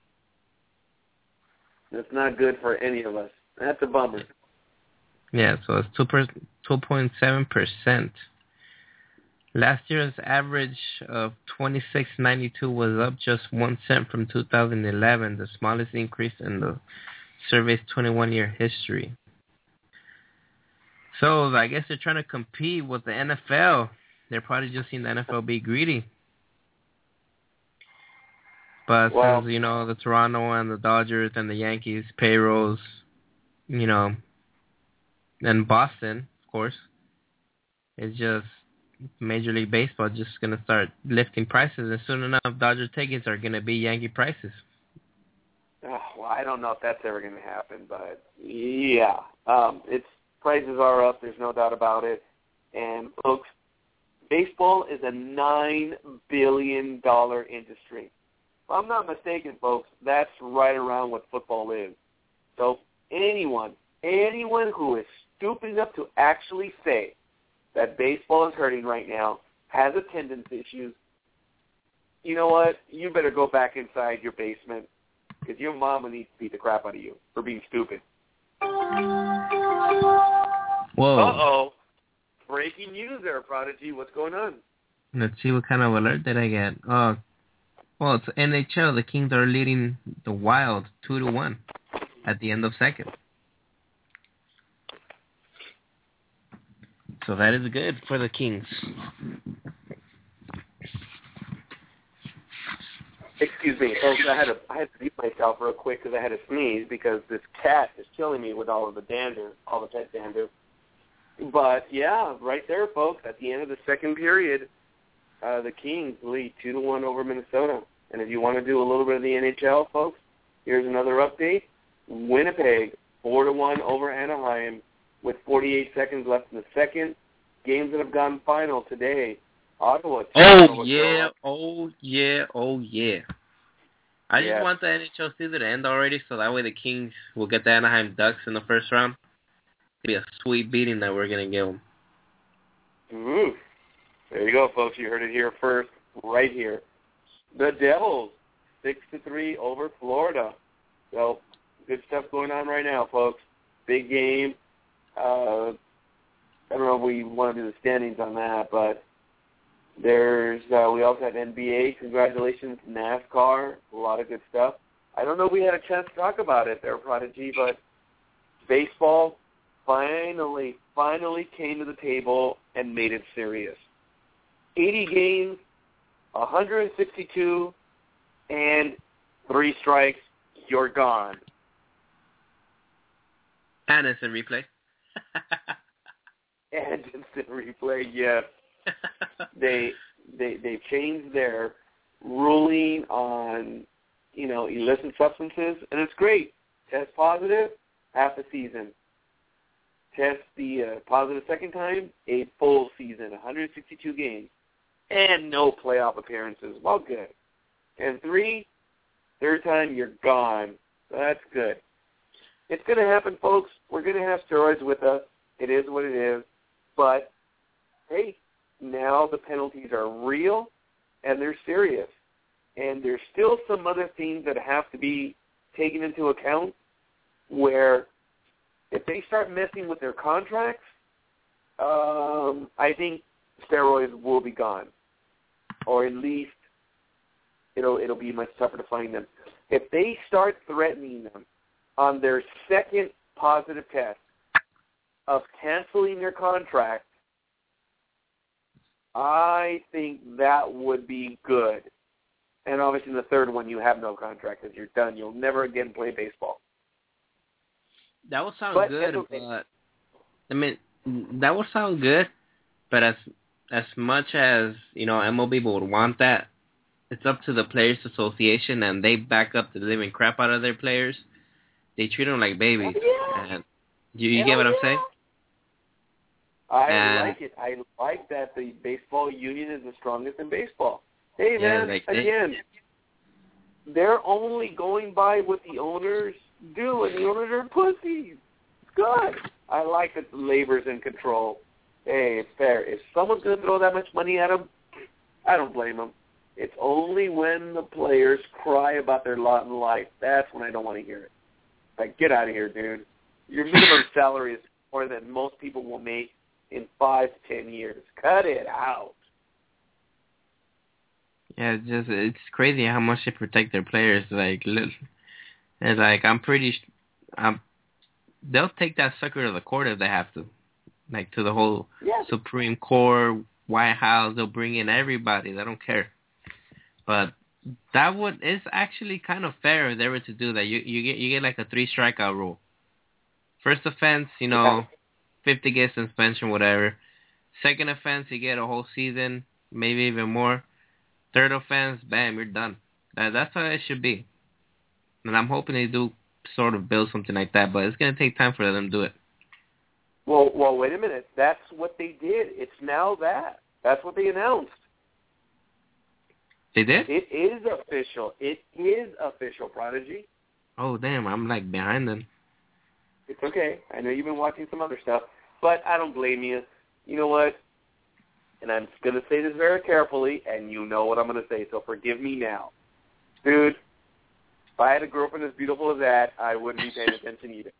That's not good for any of us. That's a bummer. Yeah, so it's two point seven percent. Last year's average of twenty-six ninety-two was up just one cent from two thousand eleven, the smallest increase in the survey's twenty-one-year history. So I guess they're trying to compete with the N F L. They're probably just seeing the N F L be greedy. But wow. since, you know, the Toronto and the Dodgers and the Yankees payrolls, you know, and Boston, of course, it's just Major League Baseball just going to start lifting prices, and soon enough, Dodger tickets are going to be Yankee prices. Oh, well, I don't know if that's ever going to happen, but yeah, um, it's prices are up. There's no doubt about it. And folks, baseball is a nine billion dollars industry. If I'm not mistaken, folks, that's right around what football is. So anyone, anyone who is stupid enough to actually say that baseball is hurting right now, has attendance issues, you know what? You better go back inside your basement because your mama needs to beat the crap out of you for being stupid. Whoa. Uh-oh. Breaking news there, Prodigy. What's going on? Let's see what kind of alert did I get. Oh, well, it's N H L. The Kings are leading the Wild two to one at the end of second. So that is good for the Kings. Excuse me, folks. I had to I had to mute myself real quick because I had to sneeze because this cat is killing me with all of the dander, all the pet dander. But yeah, right there, folks. At the end of the second period, uh, the Kings lead two to one over Minnesota. And if you want to do a little bit of the N H L, folks, here's another update: Winnipeg four to one over Anaheim. with forty-eight seconds left in the second. Games that have gone final today. Ottawa. Oh, yeah. Oh, yeah. Oh, yeah. I yeah. just want the N H L season to end already so that way the Kings will get the Anaheim Ducks in the first round. It'll be a sweet beating that we're going to give them. Ooh. There you go, folks. You heard it here first, right here. The Devils, six to three over Florida. So, good stuff going on right now, folks. Big game. Uh, I don't know if we want to do the standings on that, but there's uh, we also have N B A. Congratulations, NASCAR. A lot of good stuff. I don't know if we had a chance to talk about it there, Prodigy, but baseball finally, finally came to the table and made it serious. eighty games, one hundred sixty-two, and three strikes, you're gone. And it's in replay. And instant replay, yes. they they they changed their ruling on, you know, illicit substances, and it's great. Test positive, half a season. Test the uh, positive second time, a full season, one hundred sixty-two games, and no playoff appearances. Well, good. And three, third time, you're gone. So that's good. It's going to happen, folks. We're going to have steroids with us. It is what it is. But, hey, now the penalties are real, and they're serious. And there's still some other things that have to be taken into account where if they start messing with their contracts, um, I think steroids will be gone. Or at least it'll it'll be much tougher to find them. If they start threatening them on their second positive test of canceling their contract, I think that would be good. And obviously in the third one, you have no contract because you're done. You'll never again play baseball. That would sound but, good, okay. but I mean, that would sound good, but as as much as, you know, M L B would want that, it's up to the Players Association, and they back up the living crap out of their players. They treat them like babies. Oh, yeah. And you, you get what I'm yeah. saying? I and, like it. I like that the baseball union is the strongest in baseball. Hey, yeah, man, like again, they, they're only going by what the owners do, and the owners are pussies. It's good. I like that the labor's in control. Hey, it's fair. If someone's going to throw that much money at them, I don't blame them. It's only when the players cry about their lot in life. That's when I don't want to hear it. Like, get out of here, dude. Your minimum salary is more than most people will make in five to ten years. Cut it out. Yeah, it's just it's crazy how much they protect their players. Like, and like I'm pretty, um, they'll take that sucker to the court if they have to, like to the whole yeah. Supreme Court, White House. They'll bring in everybody. They don't care. But that would is actually kind of fair if they were to do that. You you get you get like a three strikeout rule. First offense, you know, fifty game suspension, whatever. Second offense, you get a whole season, maybe even more. Third offense, bam, you're done. That, that's how it should be. And I'm hoping they do sort of build something like that, but it's going to take time for them to do it. Well, well, wait a minute. That's what they did. It's now that. That's what they announced. They did? It is official. It is official, Prodigy. Oh, damn, I'm like behind them. It's okay. I know you've been watching some other stuff, but I don't blame you. You know what? And I'm going to say this very carefully, and you know what I'm going to say, so forgive me now. Dude, if I had a girlfriend as beautiful as that, I wouldn't be paying attention either.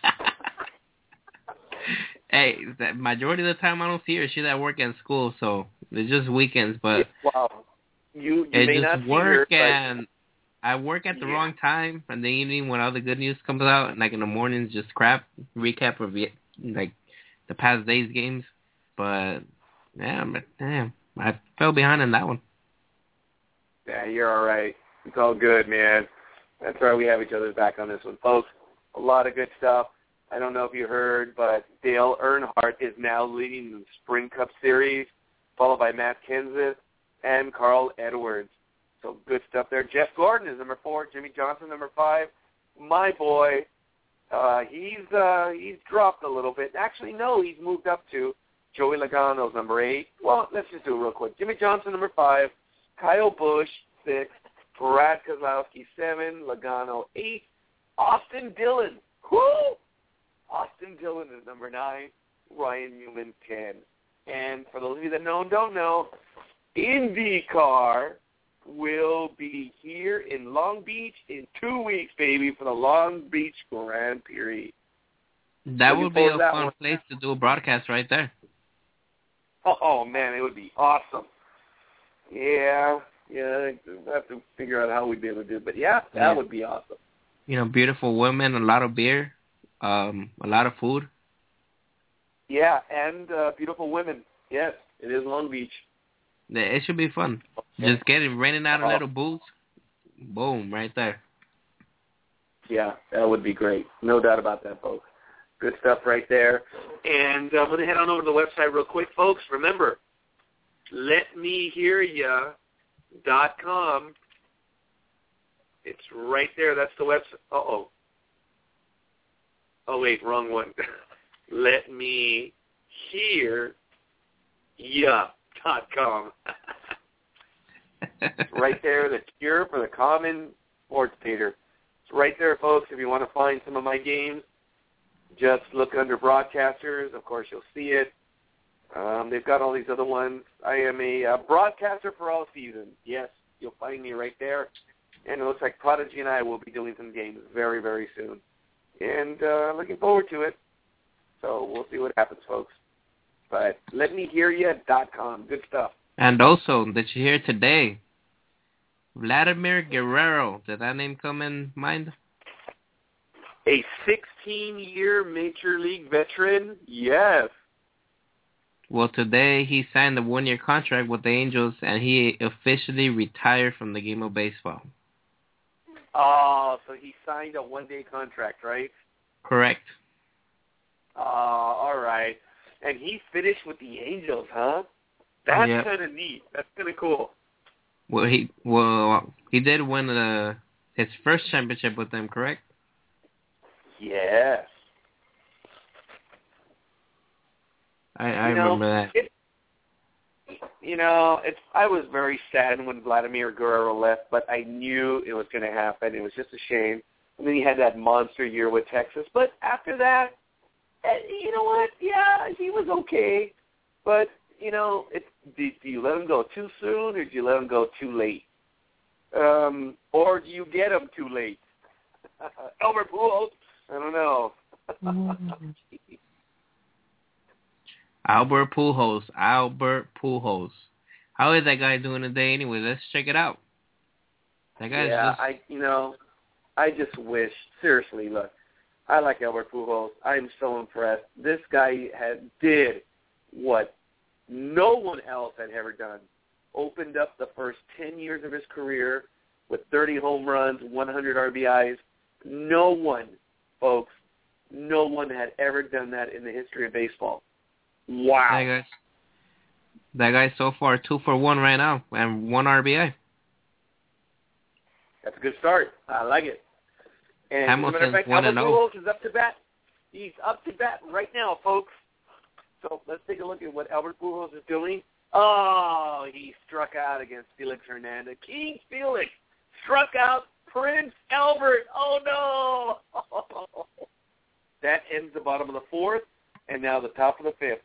Hey, the majority of the time I don't see her. She's at work and school, so it's just weekends, but wow. you, you may it's not just see work, her, and I work at the yeah. wrong time, and the evening when all the good news comes out, and like in the mornings, just crap, recap of like the past day's games, but... Yeah, but damn, I fell behind on that one. Yeah, you're all right. It's all good, man. That's why we have each other's back on this one, folks. A lot of good stuff. I don't know if you heard, but Dale Earnhardt is now leading the Sprint Cup Series, followed by Matt Kenseth and Carl Edwards. So good stuff there. Jeff Gordon is number four. Jimmy Johnson, number five. My boy, Uh, he's uh, he's dropped a little bit. Actually, no, he's moved up to Joey Logano's number eight. Well, let's just do it real quick. Jimmy Johnson, number five. Kyle Busch, six. Brad Keselowski, seven. Logano, eight. Austin Dillon. Whoo! Austin Dillon is number nine. Ryan Newman, ten. And for those of you that know and don't know, IndyCar will be here in Long Beach in two weeks, baby, for the Long Beach Grand Prix. That would be a fun one. place to do a broadcast right there. Oh, oh, man, it would be awesome. Yeah, yeah, I have to figure out how we'd be able to do it. But, yeah, that yeah. would be awesome. You know, beautiful women, a lot of beer, um, a lot of food. Yeah, and uh, beautiful women. Yes, it is Long Beach. Yeah, it should be fun. Okay. Just getting renting out a oh. little booth. Boom, right there. Yeah, that would be great. No doubt about that, folks. Good stuff right there. And uh, I'm going to head on over to the website real quick, folks. Remember, let me hear ya dot com. It's right there. That's the website. Uh-oh. Oh, wait, wrong one. Let me hear ya dot com. It's right there, the cure for the common sports theater. It's right there, folks. If you want to find some of my games, just look under broadcasters. Of course, you'll see it. Um, they've got all these other ones. I am a uh, broadcaster for all seasons. Yes, you'll find me right there. And it looks like Prodigy and I will be doing some games very, very soon. And uh, looking forward to it. So we'll see what happens, folks. But let me hear ya dot com. Good stuff. And also, did you hear today, Vladimir Guerrero, did that name come in mind? A sixteen-year Major League veteran? Yes. Well, today he signed a one-year contract with the Angels, and he officially retired from the game of baseball. Oh, so he signed a one-day contract, right? Correct. Oh, all right. And he finished with the Angels, huh? That's yep. kind of neat. That's kind of cool. Well, he well he did win uh, his first championship with them, correct? Yes. I, I remember know, that. It, you know, it's I was very saddened when Vladimir Guerrero left, but I knew it was going to happen. It was just a shame. And then he had that monster year with Texas. But after that, you know what? Yeah, he was okay. But, you know, it's, do, do you let him go too soon or do you let him go too late? Um, or do you get him too late? Albert Pujols? I don't know. Albert Pujols. Albert Pujols. How is that guy doing today anyway? Let's check it out. That guy's yeah, just... I, you know, I just wish, seriously, look, I like Albert Pujols. I'm so impressed. This guy had did what no one else had ever done. Opened up the first ten years of his career with thirty home runs, one hundred R B Is. No one, folks, no one had ever done that in the history of baseball. Wow. That guy's, that guy's so far two for one right now and one R B I. That's a good start. I like it. And Hamilton's as a matter of fact, one Albert and oh. Pujols is up to bat. He's up to bat right now, folks. So let's take a look at what Albert Pujols is doing. Oh, he struck out against Felix Hernandez. King Felix struck out Prince Albert. Oh, no. That ends the bottom of the fourth, and now the top of the fifth.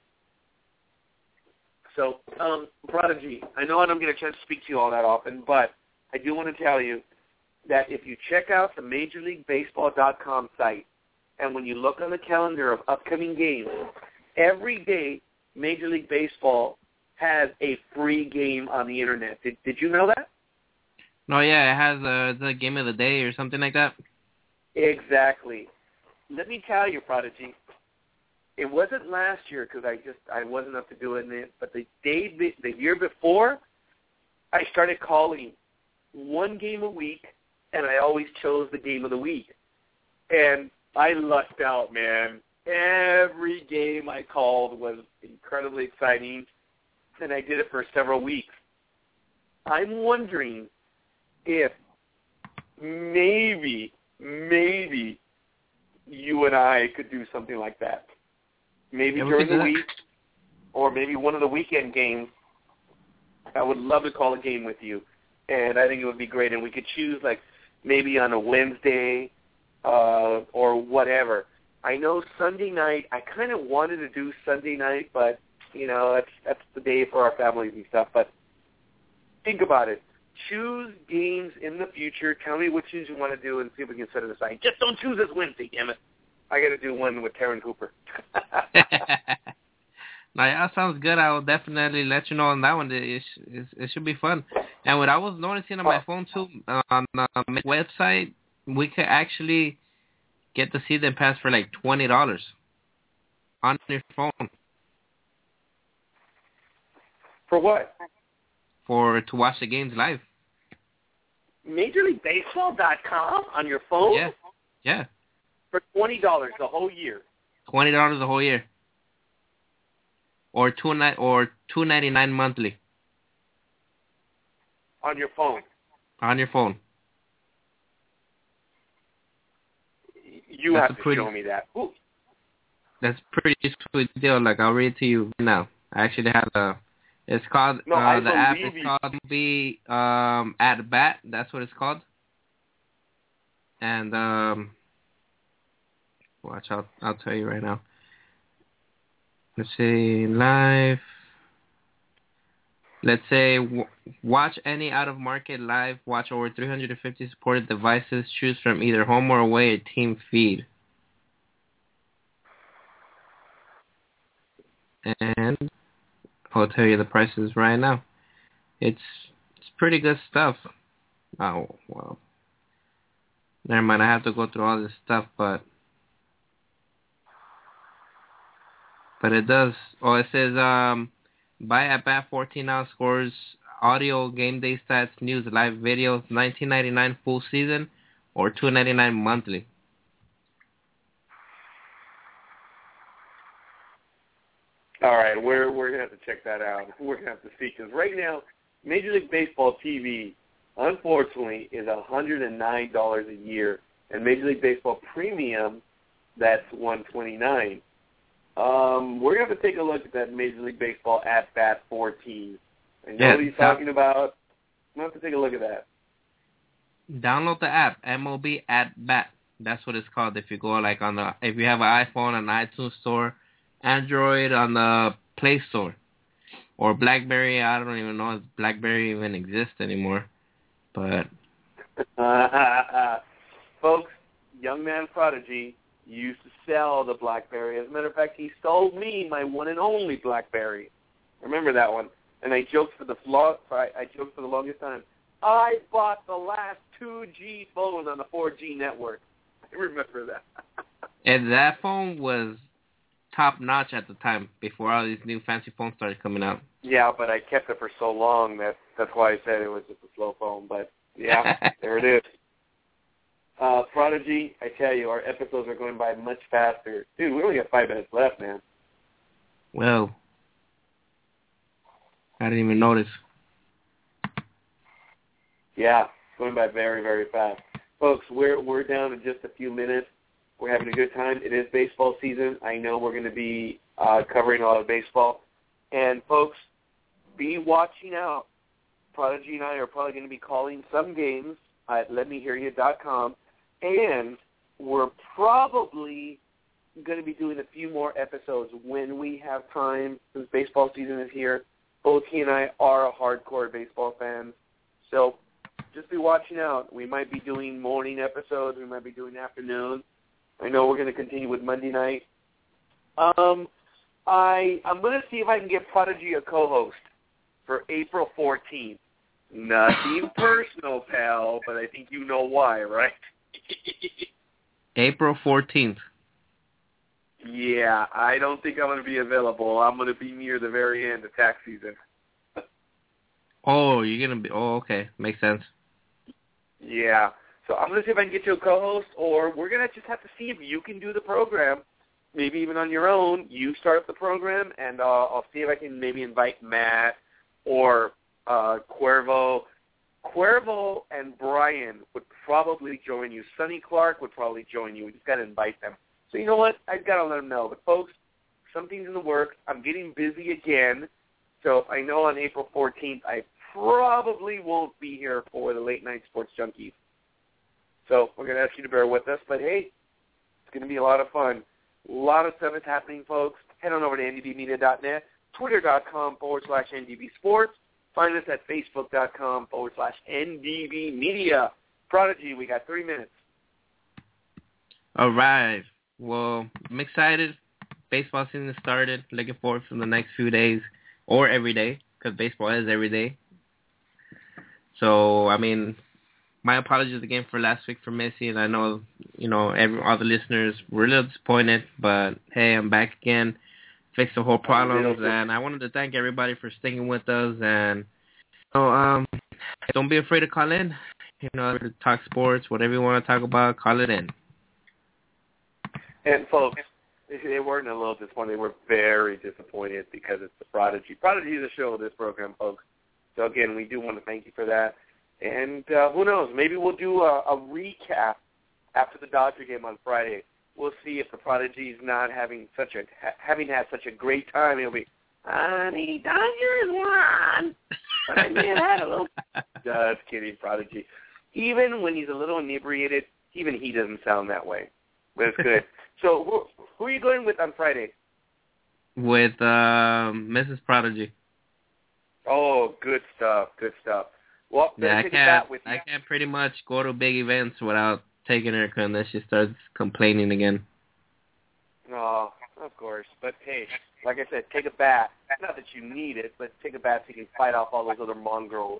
So, um, Prodigy, I know I don't get a chance to speak to you all that often, but I do want to tell you that if you check out the Major League Baseball dot com site, and when you look on the calendar of upcoming games, every day Major League Baseball has a free game on the Internet. Did, did you know that? No, yeah, it has uh, the game of the day or something like that. Exactly. Let me tell you, Prodigy, it wasn't last year because I just I wasn't up to doing it, but the day the year before, I started calling one game a week, and I always chose the game of the week. And I lucked out, man. Every game I called was incredibly exciting, and I did it for several weeks. I'm wondering if maybe, maybe you and I could do something like that. Maybe yeah, we during the that. week, or maybe one of the weekend games. I would love to call a game with you, and I think it would be great. And we could choose, like, maybe on a Wednesday uh, or whatever. I know Sunday night, I kind of wanted to do Sunday night, but, you know, that's that's the day for our families and stuff. But think about it. Choose games in the future. Tell me which ones you want to do and see if we can set it aside. Just don't choose this Wednesday, damn it. I got to do one with Taryn Hooper. Now, that sounds good. I will definitely let you know on that one. It, it, it, it should be fun. And what I was noticing on my phone, too, on the website, we could actually get the season pass for like twenty dollars on your phone. For what? For to watch the games live. Major League Baseball dot com on your phone? Yeah. Yeah. For twenty dollars the whole year. twenty dollars the whole year. Or two ni- or two ninety nine monthly. On your phone. On your phone. You That's have to pretty, show me that. Ooh. That's a pretty sweet deal. Like, I'll read it to you now. I actually have a. It's called no, uh, the app you. is called Be um at Bat. That's what it's called. And um, watch out. I'll tell you right now. Let's see, live. Let's say w- watch any out-of-market live. Watch over three hundred fifty supported devices. Choose from either home or away a team feed. And I'll tell you the prices right now. It's it's pretty good stuff. Oh, well. Never mind, I have to go through all this stuff, but but it does. Oh, it says um, buy at Bat fourteen ounce scores, audio, game day stats, news, live videos, nineteen ninety-nine full season, or two ninety-nine monthly. All right, we're we're gonna have to check that out. We're gonna have to see, because right now, Major League Baseball T V, unfortunately, is one hundred and nine dollars a year, and Major League Baseball Premium, that's one hundred twenty-nine dollars. Um, we're gonna have to take a look at that Major League Baseball at Bat fourteen. I know Yeah, what he's talking about. I'm gonna have to take a look at that. Download the app, M L B at Bat. That's what it's called. If you go like on the, if you have an iPhone, an iTunes Store, Android on the Play Store, or BlackBerry. I don't even know if BlackBerry even exists anymore. But folks, young man Prodigy used to sell the BlackBerry. As a matter of fact, he sold me my one and only BlackBerry. Remember that one? And I joked for the long, I, I joked for the longest time. I bought the last two G phone on the four G network. I remember that. And that phone was top notch at the time before all these new fancy phones started coming out. Yeah, but I kept it for so long that that's why I said it was just a slow phone. But yeah, there it is. Uh, Prodigy, I tell you, our episodes are going by much faster. Dude, we only got five minutes left, man. Well, I didn't even notice. Yeah, it's going by very, very fast. Folks, we're we're down to just a few minutes. We're having a good time. It is baseball season. I know we're going to be uh, covering a lot of baseball. And, folks, be watching out. Prodigy and I are probably going to be calling some games at let me hear you dot com. And we're probably going to be doing a few more episodes when we have time, since baseball season is here. Both he and I are a hardcore baseball fans. So just be watching out. We might be doing morning episodes. We might be doing afternoon. I know we're going to continue with Monday night. Um, I, I'm going to see if I can get Prodigy a co-host for April fourteenth. Nothing personal, pal, but I think you know why, right? April fourteenth. Yeah, I don't think I'm going to be available. I'm going to be near the very end of tax season. Oh, you're going to be, oh, okay. Makes sense. Yeah. So I'm going to see if I can get you a co-host, or we're going to just have to see if you can do the program, maybe even on your own. You start up the program, and uh, I'll see if I can maybe invite Matt or uh, Cuervo. Cuervo and Brian would probably join you. Sonny Clark would probably join you. We just got to invite them. So you know what? I've got to let them know. But, folks, something's in the works. I'm getting busy again. So I know on April fourteenth I probably won't be here for the Late Night Sports Junkies. So we're going to ask you to bear with us. But, hey, it's going to be a lot of fun. A lot of stuff is happening, folks. Head on over to N D B media dot net, twitter.com forward slash NDB Sports. Find us at facebook.com forward slash NDB Media. Prodigy, we got three minutes. All right. Well, I'm excited. Baseball season started. Looking forward for the next few days or every day because baseball is every day. So, I mean, my apologies again for last week for missing. I know, you know, every all the listeners were a little disappointed, but hey, I'm back again. Fixed the whole problems, and I wanted to thank everybody for sticking with us. And you know, um, don't be afraid to call in. You know, talk sports, whatever you want to talk about, call it in. And folks, they weren't a little disappointed. They were very disappointed because it's the Prodigy. Prodigy is the show of this program, folks. So again, we do want to thank you for that. And uh, who knows? Maybe we'll do a, a recap after the Dodger game on Friday. We'll see if the Prodigy is not having such a ha- having had such a great time. It'll be, honey, Dodgers won, but I may have had a little. Just kidding, Prodigy. Even when he's a little inebriated, even he doesn't sound that way. But it's good. So who, who are you going with on Friday? With uh, Missus Prodigy. Oh, good stuff. Good stuff. Well, yeah, I take can't. that with you. I can't pretty much go to big events without taking her unless she starts complaining again. Oh, of course. But hey, like I said, take a bat. Not that you need it, but take a bat so you can fight off all those other mongrels.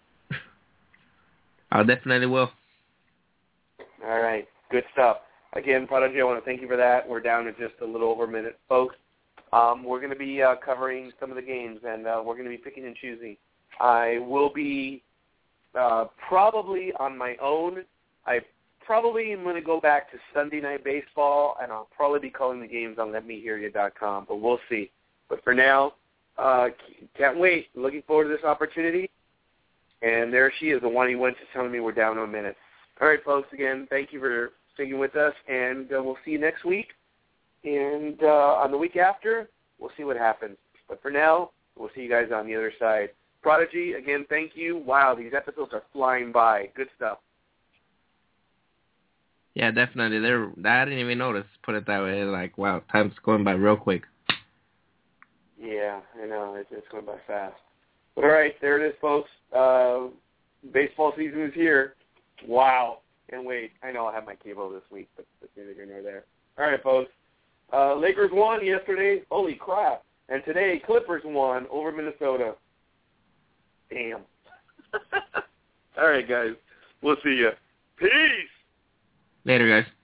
I definitely will. All right, good stuff. Again, Prodigy, I want to thank you for that. We're down to just a little over a minute, folks. Um, we're going to be uh, covering some of the games, and uh, we're going to be picking and choosing. I will be uh, probably on my own. I probably am going to go back to Sunday Night Baseball, and I'll probably be calling the games on let me hear you dot com, but we'll see. But for now, uh, can't wait. Looking forward to this opportunity. And there she is, the one he went to telling me we're down to a minute. All right, folks, again, thank you for sticking with us, and uh, we'll see you next week. And uh, on the week after, we'll see what happens. But for now, we'll see you guys on the other side. Prodigy, again, thank you. Wow, these episodes are flying by. Good stuff. Yeah, definitely. They're, I didn't even notice, put it that way. Like, wow, time's going by real quick. Yeah, I know. It's, it's going by fast. But all right, there it is, folks. Uh, baseball season is here. Wow. And wait, I know I'll have my cable this week, but that's neither here nor there. All right, folks. Uh, Lakers won yesterday. Holy crap. And today, Clippers won over Minnesota. Damn. All right, guys. We'll see you. Peace. Later, guys.